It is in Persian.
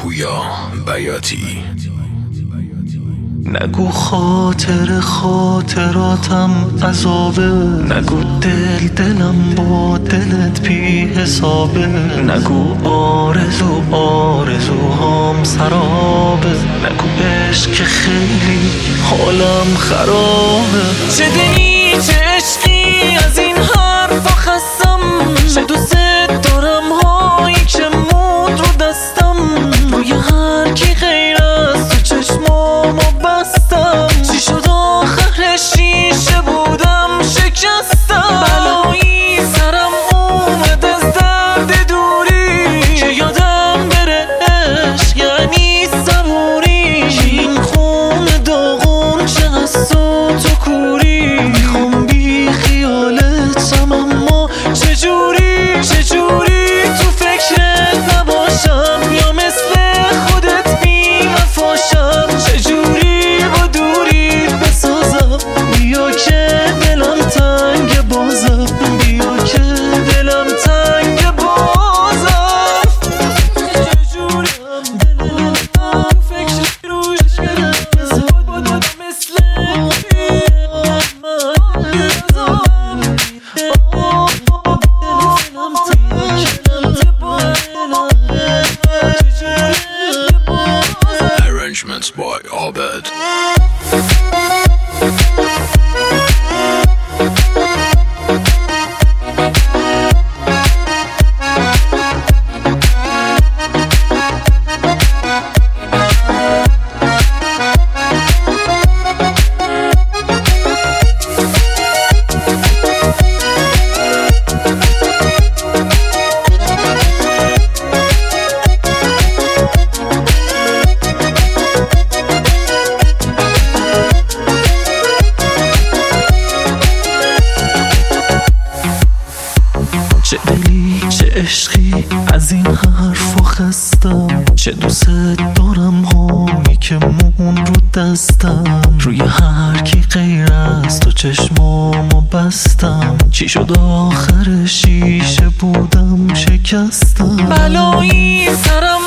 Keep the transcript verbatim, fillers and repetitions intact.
پویا بیاتی. نگو خاطر خاطراتم عذابه، نگو دل دلم با دلت بی حسابه، نگو آرزو آرزوهام سرابه، نگو عشق که خیلی حالم خرابه. چه دلی چه عشقی از این حرفا خستم، چه دوست دارم هایی که مود رو دستم، روی هر کی غیر از تو چشمامو بستم. چی شد آخر شیشه بودم شکستم، بلایی سرم اومد از درد دوری، که یادم بره عشق یعنی صبوری. این خون داغون چه از تو تو کوری، میخوام بی خیالتم اما چجوری چجوری تو فکرت نباشم، یا مثل خودت بی وفاشم. چجوری با دوریت بسازم، بیا که دلم تنگ بازم، بیا که دلم تنگ بازم. چجوری دلم تنگ فکر روش کردم، مثل Arrangements by Abed. چه دلی چه عشقی از این حرفا خستم، چه دوست دارم هایی که مون رو دستم، روی هر کی غیر از تو چشمامو بستم. چی شد آخر شیشه بودم شکستم، بلایی سرم